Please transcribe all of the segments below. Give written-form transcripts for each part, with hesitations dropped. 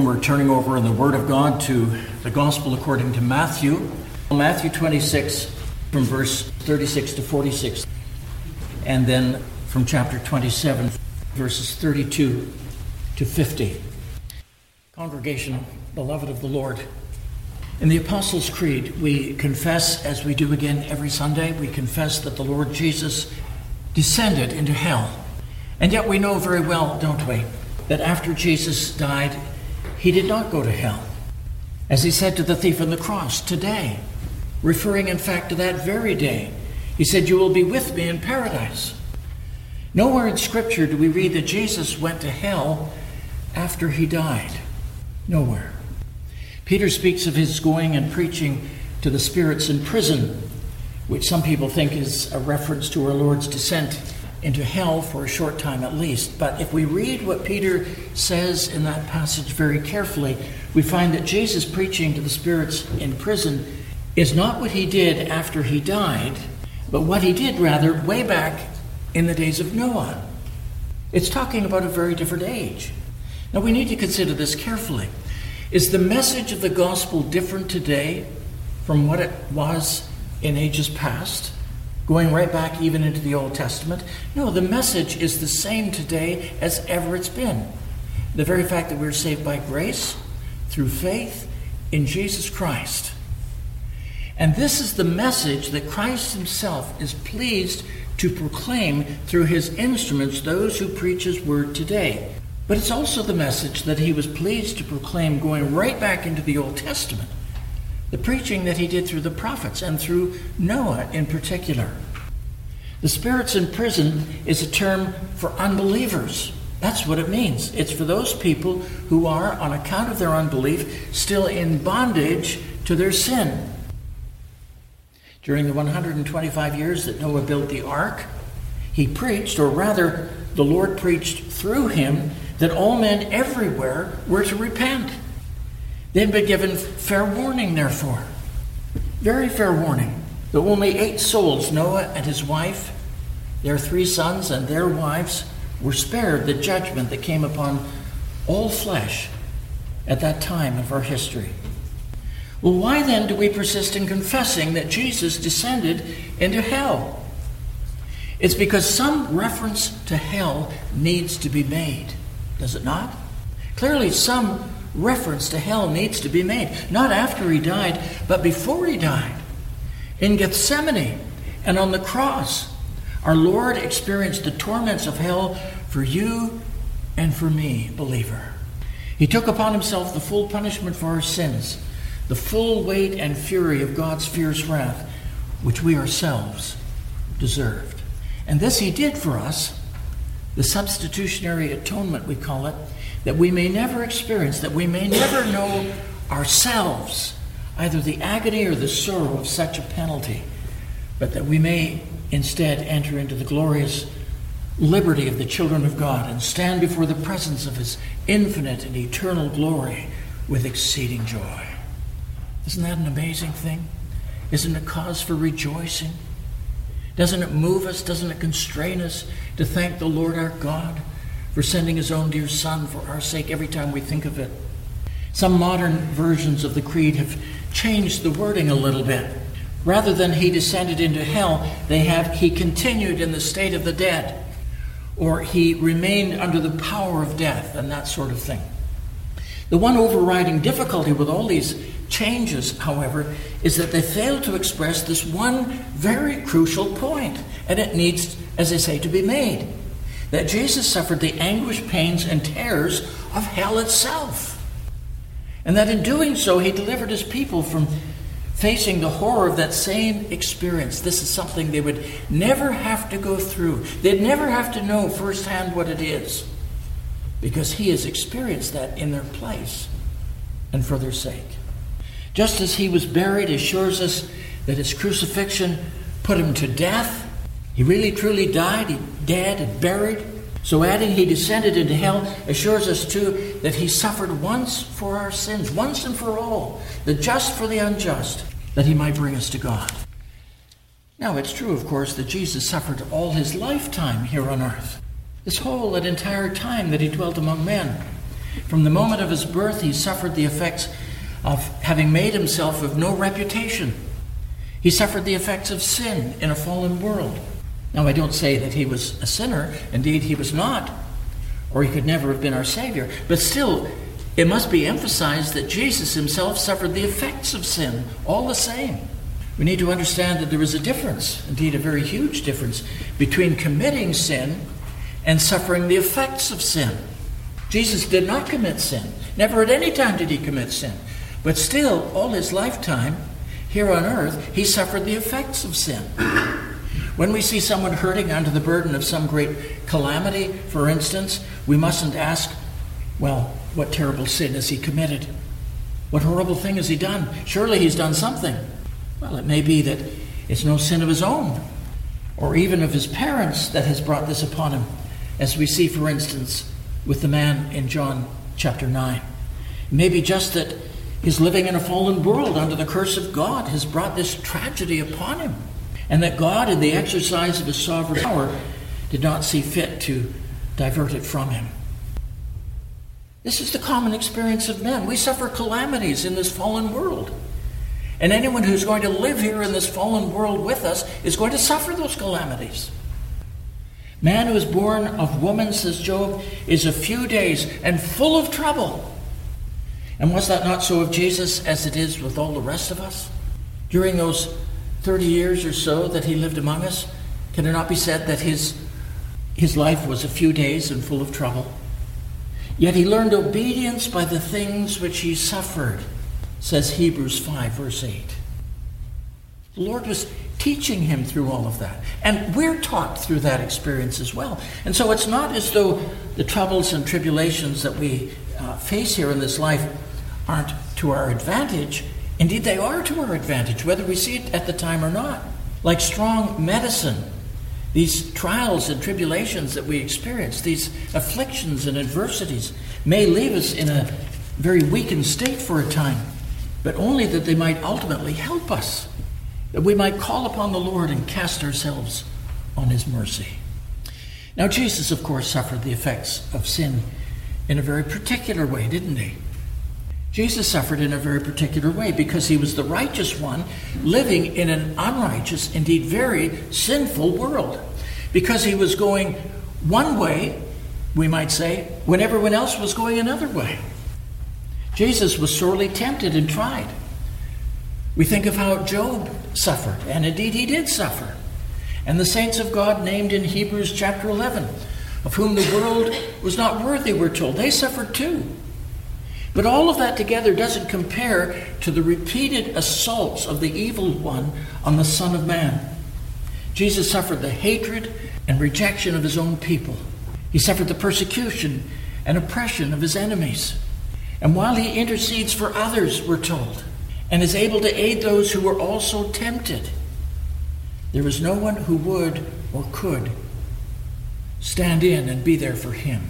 We're turning over in the Word of God to the Gospel according to Matthew. Matthew 26 from verse 36 to 46. And then from chapter 27, verses 32 to 50. Congregation, beloved of the Lord, in the Apostles' Creed, we confess, as we do again every Sunday, we confess that the Lord Jesus descended into hell. And yet we know very well, don't we, that after Jesus died, he did not go to hell. As he said to the thief on the cross, today, referring in fact to that very day, he said, "You will be with me in paradise." Nowhere in Scripture do we read that Jesus went to hell after he died. Nowhere. Peter speaks of his going and preaching to the spirits in prison, which some people think is a reference to our Lord's descent into hell for a short time at least. But if we read what Peter says in that passage very carefully, we find that Jesus preaching to the spirits in prison is not what he did after he died, but what he did rather way back in the days of Noah. It's talking about a very different age. Now we need to consider this carefully. Is the message of the gospel different today from what it was in ages past? Going right back even into the Old Testament? No, the message is the same today as ever it's been. The very fact that we're saved by grace, through faith in Jesus Christ. And this is the message that Christ himself is pleased to proclaim through his instruments, those who preach his word today. But it's also the message that he was pleased to proclaim going right back into the Old Testament. The preaching that he did through the prophets and through Noah in particular. The spirits in prison is a term for unbelievers. That's what it means. It's for those people who are, on account of their unbelief, still in bondage to their sin. During the 125 years that Noah built the ark, he preached, or rather, the Lord preached through him, that all men everywhere were to repent. They'd been given fair warning, therefore. Very fair warning. That only 8 souls, Noah and his wife, their 3 sons and their wives, were spared the judgment that came upon all flesh at that time of our history. Well, why then do we persist in confessing that Jesus descended into hell? It's because some reference to hell needs to be made, does it not? Clearly, some reference to hell needs to be made. Not after he died, but before he died. In Gethsemane and on the cross, our Lord experienced the torments of hell for you and for me, believer. He took upon himself the full punishment for our sins, the full weight and fury of God's fierce wrath, which we ourselves deserved. And this he did for us, the substitutionary atonement we call it, that we may never experience, that we may never know ourselves, either the agony or the sorrow of such a penalty, but that we may instead enter into the glorious liberty of the children of God and stand before the presence of his infinite and eternal glory with exceeding joy. Isn't that an amazing thing? Isn't it cause for rejoicing? Doesn't it move us? Doesn't it constrain us to thank the Lord our God for sending his own dear Son for our sake every time we think of it? Some modern versions of the Creed have changed the wording a little bit. Rather than he descended into hell, they have he continued in the state of the dead, or he remained under the power of death, and that sort of thing. The one overriding difficulty with all these changes, however, is that they fail to express this one very crucial point, and it needs, as I say, to be made. That Jesus suffered the anguish, pains, and terrors of hell itself. And that in doing so, he delivered his people from facing the horror of that same experience. This is something they would never have to go through. They'd never have to know firsthand what it is, because he has experienced that in their place and for their sake. Just as he was buried assures us that his crucifixion put him to death. He really truly died, he dead and buried. So adding he descended into hell assures us too that he suffered once for our sins, once and for all, the just for the unjust, that he might bring us to God. Now it's true, of course, that Jesus suffered all his lifetime here on earth. This whole and entire time that he dwelt among men. From the moment of his birth, he suffered the effects of having made himself of no reputation. He suffered the effects of sin in a fallen world. Now, I don't say that he was a sinner. Indeed, he was not, or he could never have been our Savior. But still, it must be emphasized that Jesus himself suffered the effects of sin all the same. We need to understand that there is a difference, indeed a very huge difference, between committing sin and suffering the effects of sin. Jesus did not commit sin. Never at any time did he commit sin. But still, all his lifetime here on earth, he suffered the effects of sin. When we see someone hurting under the burden of some great calamity, for instance, we mustn't ask, well, what terrible sin has he committed? What horrible thing has he done? Surely he's done something. Well, it may be that it's no sin of his own, or even of his parents, that has brought this upon him, as we see, for instance, with the man in John chapter 9. It may be just that his living in a fallen world under the curse of God has brought this tragedy upon him, and that God, in the exercise of his sovereign power, did not see fit to divert it from him. This is the common experience of men. We suffer calamities in this fallen world. And anyone who's going to live here in this fallen world with us is going to suffer those calamities. Man who is born of woman, says Job, is a few days and full of trouble. And was that not so of Jesus as it is with all the rest of us? During those 30 years or so that he lived among us, can it not be said that his life was a few days and full of trouble? Yet he learned obedience by the things which he suffered, says Hebrews 5, verse 8. The Lord was teaching him through all of that. And we're taught through that experience as well. And so it's not as though the troubles and tribulations that we face here in this life aren't to our advantage. Indeed, they are to our advantage, whether we see it at the time or not. Like strong medicine, these trials and tribulations that we experience, these afflictions and adversities, may leave us in a very weakened state for a time, but only that they might ultimately help us, that we might call upon the Lord and cast ourselves on his mercy. Now, Jesus, of course, suffered the effects of sin in a very particular way, didn't he? Jesus suffered in a very particular way because he was the righteous one living in an unrighteous, indeed very sinful world. Because he was going one way, we might say, when everyone else was going another way. Jesus was sorely tempted and tried. We think of how Job suffered, and indeed he did suffer. And the saints of God named in Hebrews chapter 11, of whom the world was not worthy, we're told, they suffered too. But all of that together doesn't compare to the repeated assaults of the evil one on the Son of Man. Jesus suffered the hatred and rejection of his own people. He suffered the persecution and oppression of his enemies. And while he intercedes for others, we're told, and is able to aid those who were also tempted, there is no one who would or could stand in and be there for him.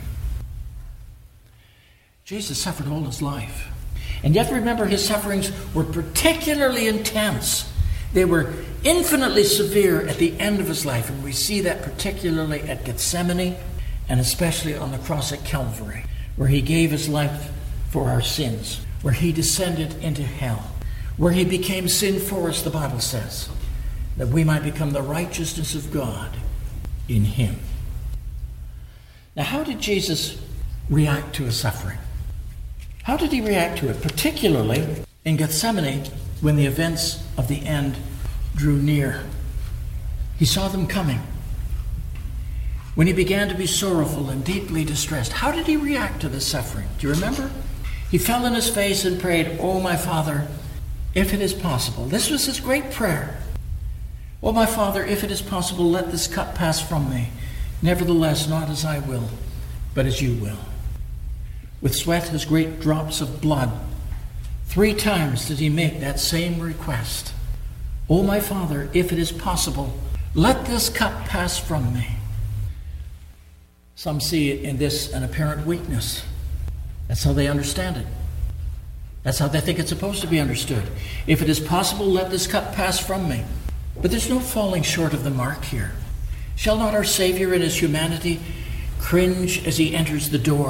Jesus suffered all his life. And yet remember, his sufferings were particularly intense. They were infinitely severe at the end of his life. And we see that particularly at Gethsemane and especially on the cross at Calvary, where he gave his life for our sins, where he descended into hell, where he became sin for us, the Bible says, that we might become the righteousness of God in him. Now, how did Jesus react to his suffering? How did he react to it, particularly in Gethsemane when the events of the end drew near? He saw them coming. When he began to be sorrowful and deeply distressed, how did he react to this suffering? Do you remember? He fell on his face and prayed, "Oh, my Father, if it is possible." This was his great prayer. "Oh, my Father, if it is possible, let this cup pass from me. Nevertheless, not as I will, but as you will." With sweat as great drops of blood, 3 times did he make that same request. "Oh, my Father, if it is possible, let this cup pass from me." Some see in this an apparent weakness. That's how they understand it. That's how they think it's supposed to be understood. If it is possible, let this cup pass from me. But there's no falling short of the mark here. Shall not our Savior in his humanity cringe as he enters the door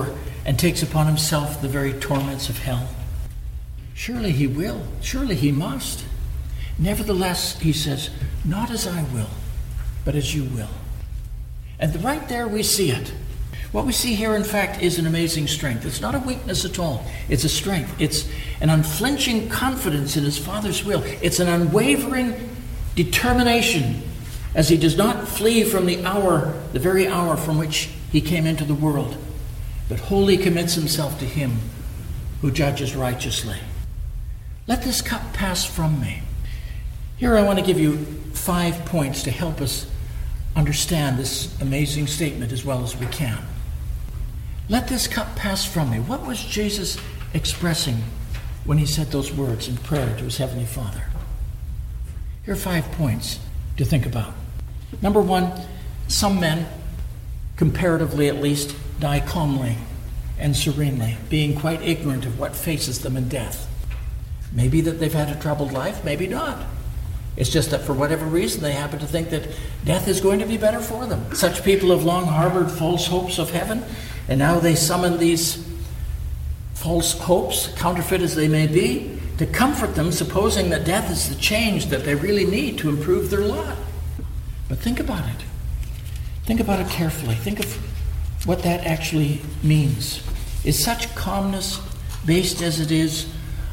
and takes upon himself the very torments of hell? Surely he will. Surely he must. Nevertheless, he says, not as I will, but as you will. And right there we see it. What we see here, in fact, is an amazing strength. It's not a weakness at all. It's a strength. It's an unflinching confidence in his Father's will. It's an unwavering determination as he does not flee from the very hour from which he came into the world, but wholly commits himself to him who judges righteously. Let this cup pass from me. Here I want to give you 5 points to help us understand this amazing statement as well as we can. Let this cup pass from me. What was Jesus expressing when he said those words in prayer to his Heavenly Father? Here are 5 points to think about. Number 1, some men, comparatively at least, die calmly and serenely, being quite ignorant of what faces them in death. Maybe that they've had a troubled life, maybe not. It's just that for whatever reason they happen to think that death is going to be better for them. Such people have long harbored false hopes of heaven, and now they summon these false hopes, counterfeit as they may be, to comfort them, supposing that death is the change that they really need to improve their lot. But think about it. Think about it carefully. Think of what that actually means. Is such calmness, based as it is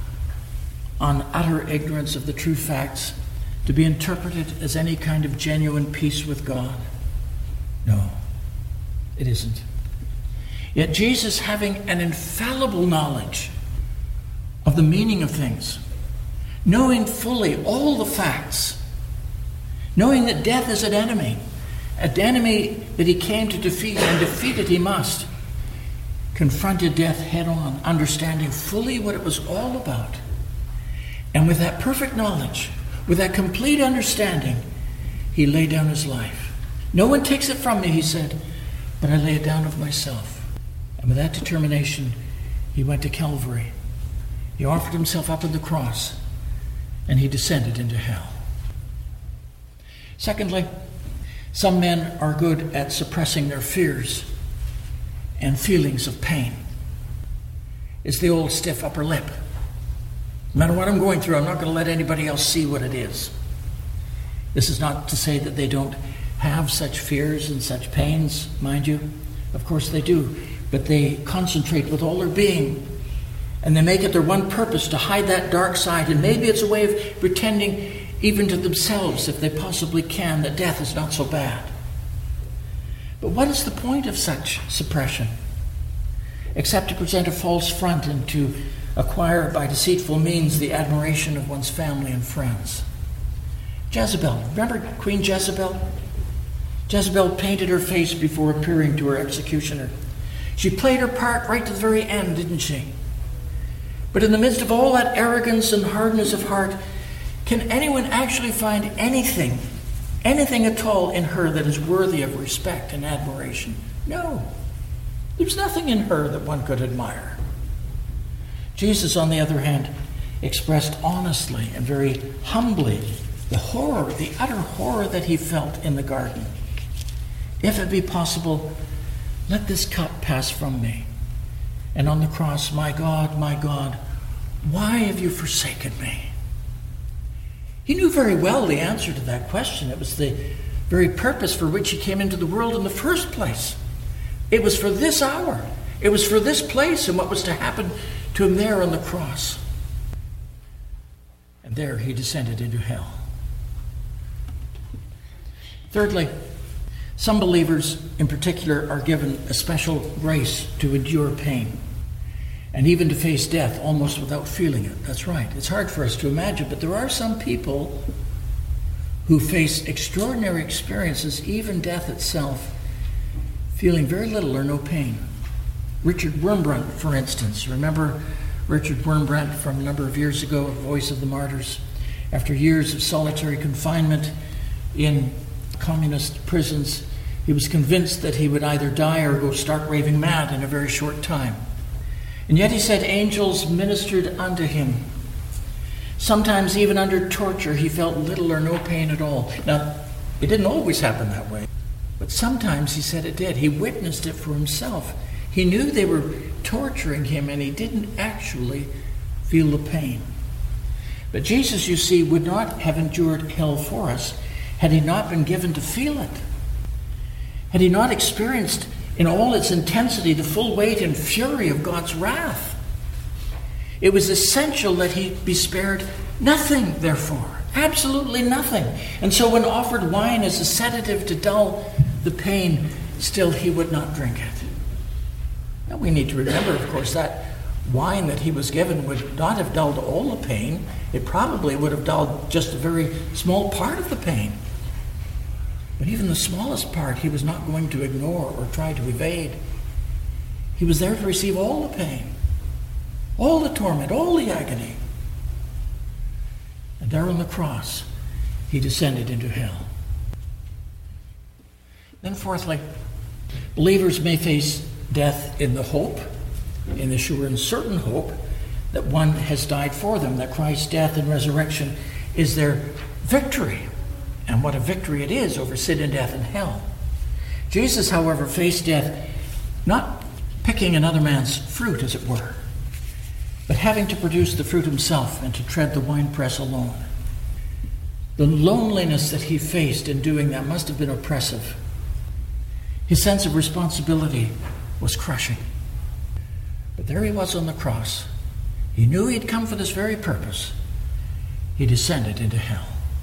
on utter ignorance of the true facts, to be interpreted as any kind of genuine peace with God? No, it isn't. Yet Jesus, having an infallible knowledge of the meaning of things, knowing fully all the facts, knowing that death is an enemy that he came to defeat, and defeat it he must, confronted death head on, understanding fully what it was all about. And with that perfect knowledge, with that complete understanding, he laid down his life. No one takes it from me, he said, but I lay it down of myself. And with that determination, he went to Calvary. He offered himself up on the cross, and he descended into hell. Secondly, some men are good at suppressing their fears and feelings of pain. It's the old stiff upper lip. No matter what I'm going through, I'm not going to let anybody else see what it is. This is not to say that they don't have such fears and such pains, mind you. Of course they do. But they concentrate with all their being, and they make it their one purpose to hide that dark side. And maybe it's a way of pretending, even to themselves, if they possibly can, that death is not so bad. But what is the point of such suppression? Except to present a false front and to acquire by deceitful means the admiration of one's family and friends. Jezebel, remember Queen Jezebel? Jezebel painted her face before appearing to her executioner. She played her part right to the very end, didn't she? But in the midst of all that arrogance and hardness of heart, can anyone actually find anything at all in her that is worthy of respect and admiration? No. There's nothing in her that one could admire. Jesus, on the other hand, expressed honestly and very humbly the horror, the utter horror that he felt in the garden. If it be possible, let this cup pass from me. And on the cross, my God, why have you forsaken me? He knew very well the answer to that question. It was the very purpose for which he came into the world in the first place. It was for this hour. It was for this place and what was to happen to him there on the cross. And there he descended into hell. Thirdly, some believers in particular are given a special grace to endure pain and even to face death almost without feeling it. That's right. It's hard for us to imagine, but there are some people who face extraordinary experiences, even death itself, feeling very little or no pain. Richard Wurmbrand, for instance. Remember Richard Wurmbrand from a number of years ago, Voice of the Martyrs? After years of solitary confinement in communist prisons, he was convinced that he would either die or go stark raving mad in a very short time. And yet he said angels ministered unto him. Sometimes even under torture he felt little or no pain at all. Now, it didn't always happen that way, but sometimes he said it did. He witnessed it for himself. He knew they were torturing him, and he didn't actually feel the pain. But Jesus, you see, would not have endured hell for us had he not been given to feel it. Had he not experienced in all its intensity the full weight and fury of God's wrath. It was essential that he be spared nothing, therefore. Absolutely nothing. And so when offered wine as a sedative to dull the pain, still he would not drink it. Now we need to remember, of course, that wine that he was given would not have dulled all the pain. It probably would have dulled just a very small part of the pain. But even the smallest part he was not going to ignore or try to evade. He was there to receive all the pain, all the torment, all the agony. And there on the cross, he descended into hell. Then fourthly, believers may face death in the hope, in the sure and certain hope that one has died for them, that Christ's death and resurrection is their victory. And what a victory it is over sin and death and hell. Jesus, however, faced death not picking another man's fruit, as it were, but having to produce the fruit himself and to tread the winepress alone. The loneliness that he faced in doing that must have been oppressive. His sense of responsibility was crushing. But there he was on the cross. He knew he'd come for this very purpose. He descended into hell.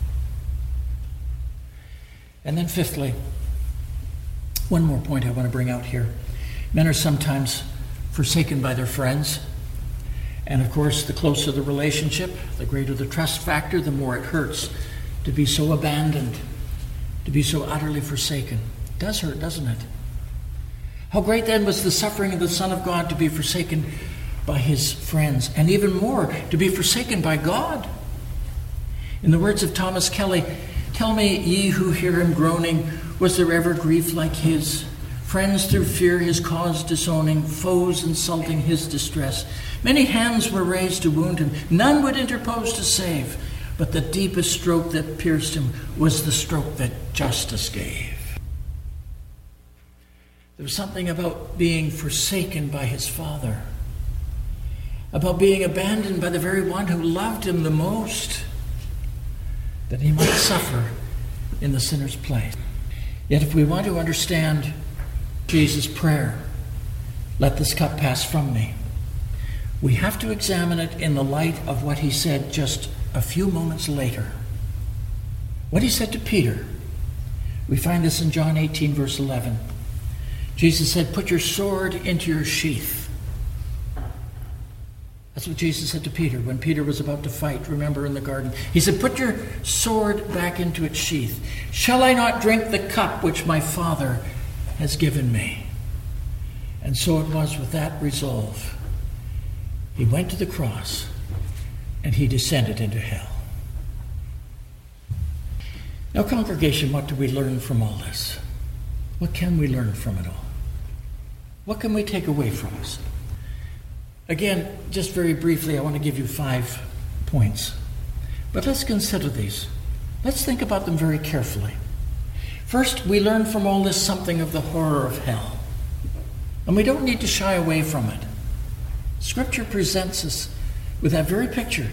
And then fifthly, one more point I want to bring out here. Men are sometimes forsaken by their friends. And of course, the closer the relationship, the greater the trust factor, the more it hurts to be so abandoned, to be so utterly forsaken. It does hurt, doesn't it? How great then was the suffering of the Son of God to be forsaken by his friends, and even more, to be forsaken by God. In the words of Thomas Kelly, "Tell me, ye who hear him groaning, was there ever grief like his? Friends through fear his cause disowning, foes insulting his distress. Many hands were raised to wound him, none would interpose to save. But the deepest stroke that pierced him was the stroke that justice gave." There was something about being forsaken by his Father, about being abandoned by the very one who loved him the most, that he might suffer in the sinner's place. Yet if we want to understand Jesus' prayer, "Let this cup pass from me," we have to examine it in the light of what he said just a few moments later. What he said to Peter. We find this in John 18, verse 11. Jesus said, "Put your sword into your sheath." That's what Jesus said to Peter when Peter was about to fight, remember, in the garden. He said, "Put your sword back into its sheath. Shall I not drink the cup which my Father has given me?" And so it was with that resolve. He went to the cross and he descended into hell. Now, congregation, what do we learn from all this? What can we learn from it all? What can we take away from us? Again, just very briefly, I want to give you 5 points. But let's consider these. Let's think about them very carefully. First, we learn from all this something of the horror of hell. And we don't need to shy away from it. Scripture presents us with that very picture.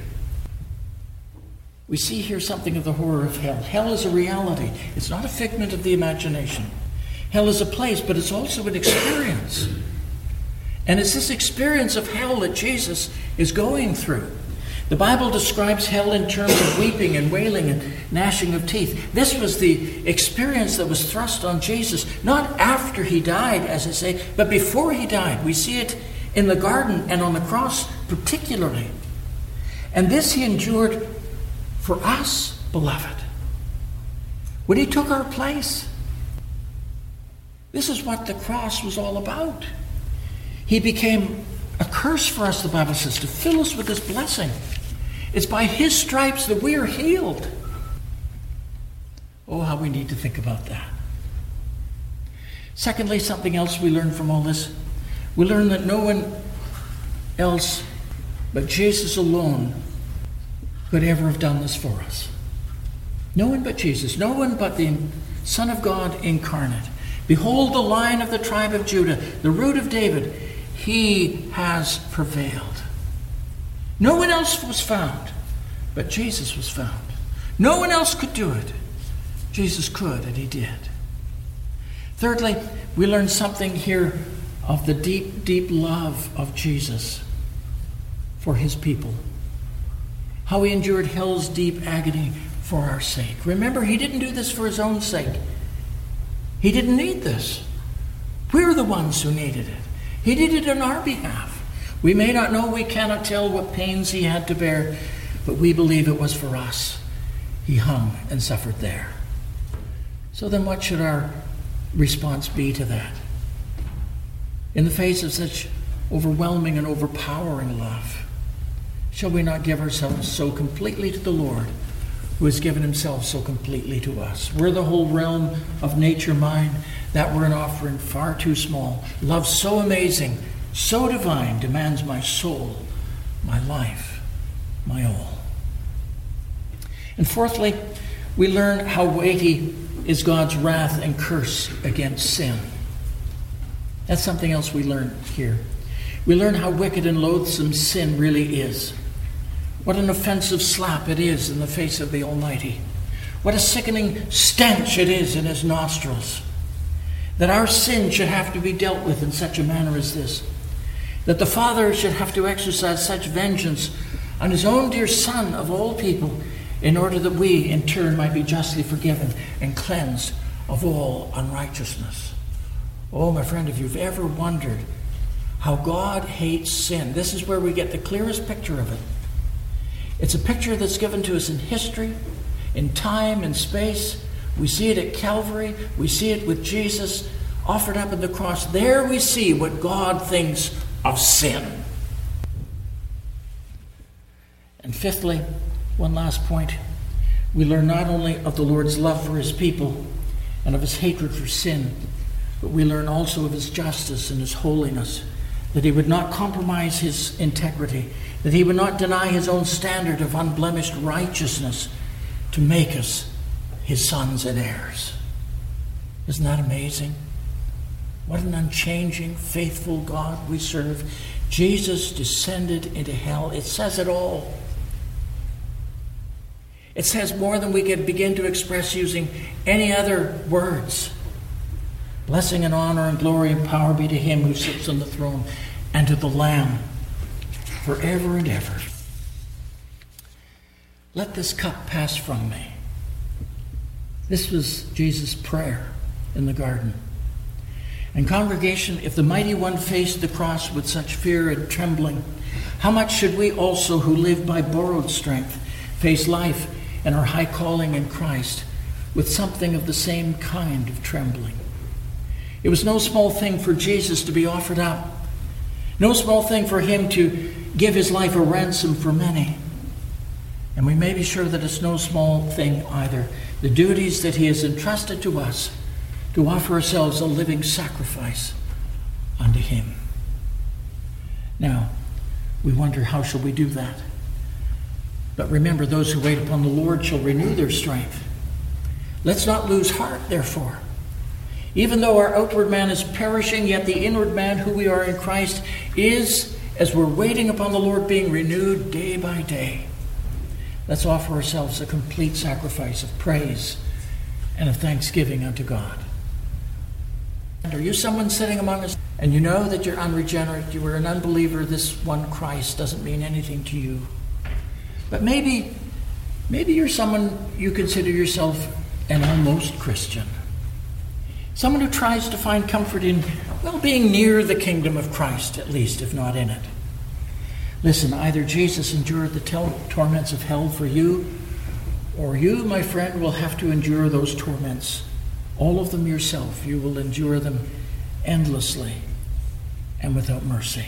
We see here something of the horror of hell. Hell is a reality. It's not a figment of the imagination. Hell is a place, but it's also an experience. And it's this experience of hell that Jesus is going through. The Bible describes hell in terms of weeping and wailing and gnashing of teeth. This was the experience that was thrust on Jesus, not after he died, as I say, but before he died. We see it in the garden and on the cross particularly. And this he endured for us, beloved, when he took our place. This is what the cross was all about. He became a curse for us, the Bible says, to fill us with his blessing. It's by his stripes that we are healed. Oh, how we need to think about that. Secondly, something else we learn from all this. We learn that no one else but Jesus alone could ever have done this for us. No one but Jesus. No one but the Son of God incarnate. Behold the Lion of the tribe of Judah, the Root of David. He has prevailed. No one else was found, but Jesus was found. No one else could do it. Jesus could, and he did. Thirdly, we learn something here of the deep, deep love of Jesus for his people. How he endured hell's deep agony for our sake. Remember, he didn't do this for his own sake. He didn't need this. We're the ones who needed it. He did it on our behalf. We may not know, we cannot tell what pains he had to bear, but we believe it was for us. He hung and suffered there. So then what should our response be to that? In the face of such overwhelming and overpowering love, shall we not give ourselves so completely to the Lord, who has given himself so completely to us? Were the whole realm of nature mine, that were an offering far too small. Love so amazing, so divine, demands my soul, my life, my all. And fourthly, we learn how weighty is God's wrath and curse against sin. That's something else we learn here. We learn how wicked and loathsome sin really is. What an offensive slap it is in the face of the Almighty. What a sickening stench it is in his nostrils. That our sin should have to be dealt with in such a manner as this. That the Father should have to exercise such vengeance on his own dear Son of all people, in order that we, in turn, might be justly forgiven and cleansed of all unrighteousness. Oh, my friend, if you've ever wondered how God hates sin, this is where we get the clearest picture of it. It's a picture that's given to us in history, in time and space. We see it at Calvary. We see it with Jesus offered up at the cross. There we see what God thinks of sin. And fifthly, one last point, we learn not only of the Lord's love for his people and of his hatred for sin, but we learn also of his justice and his holiness, that he would not compromise his integrity, that he would not deny his own standard of unblemished righteousness to make us his sons and heirs. Isn't that amazing? What an unchanging, faithful God we serve. Jesus descended into hell. It says it all. It says more than we could begin to express using any other words. Blessing and honor and glory and power be to him who sits on the throne and to the Lamb forever and ever. Let this cup pass from me. This was Jesus' prayer in the garden. And congregation, if the mighty one faced the cross with such fear and trembling, how much should we also, who live by borrowed strength, face life and our high calling in Christ with something of the same kind of trembling? It was no small thing for Jesus to be offered up. No small thing for him to give his life a ransom for many. And we may be sure that it's no small thing either, the duties that he has entrusted to us to offer ourselves a living sacrifice unto him. Now, we wonder, how shall we do that? But remember, those who wait upon the Lord shall renew their strength. Let's not lose heart, therefore. Even though our outward man is perishing, yet the inward man, who we are in Christ, is, as we're waiting upon the Lord, being renewed day by day. Let's offer ourselves a complete sacrifice of praise and of thanksgiving unto God. And are you someone sitting among us and you know that you're unregenerate, you are an unbeliever, this one Christ doesn't mean anything to you? But maybe you're someone, you consider yourself an almost Christian. Someone who tries to find comfort in, well, being near the kingdom of Christ, at least, if not in it. Listen, either Jesus endured the torments of hell for you, or you, my friend, will have to endure those torments. All of them yourself. You will endure them endlessly and without mercy.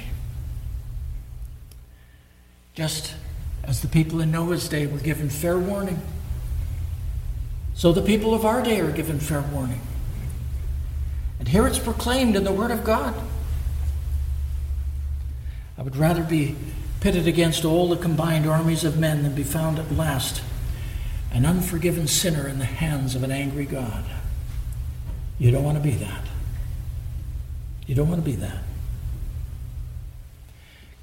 Just as the people in Noah's day were given fair warning, so the people of our day are given fair warning. And here it's proclaimed in the Word of God. I would rather be pitted against all the combined armies of men than be found at last an unforgiven sinner in the hands of an angry God. You don't want to be that. You don't want to be that.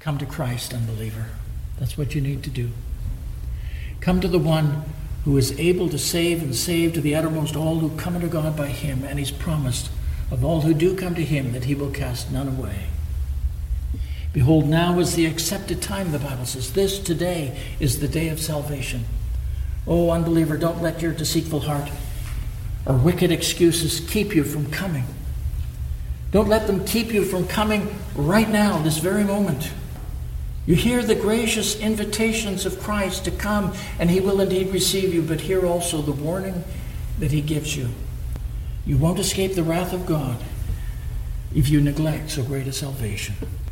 Come to Christ, unbeliever. That's what you need to do. Come to the one who is able to save and save to the uttermost all who come unto God by him, and he's promised of all who do come to him that he will cast none away. Behold, now is the accepted time, the Bible says. This today is the day of salvation. Oh, unbeliever, don't let your deceitful heart or wicked excuses keep you from coming. Don't let them keep you from coming right now, this very moment. You hear the gracious invitations of Christ to come, and he will indeed receive you, but hear also the warning that he gives you. You won't escape the wrath of God if you neglect so great a salvation.